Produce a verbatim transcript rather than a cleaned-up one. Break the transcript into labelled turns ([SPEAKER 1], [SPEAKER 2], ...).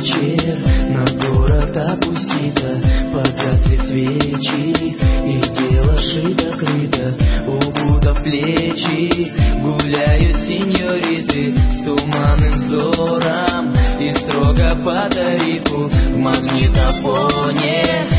[SPEAKER 1] вечер, на город опустито, погасли свечи, и дело шито-крыто, у Будда плечи. Гуляют сеньориты с туманным взором и строго по тарифу в магнитофоне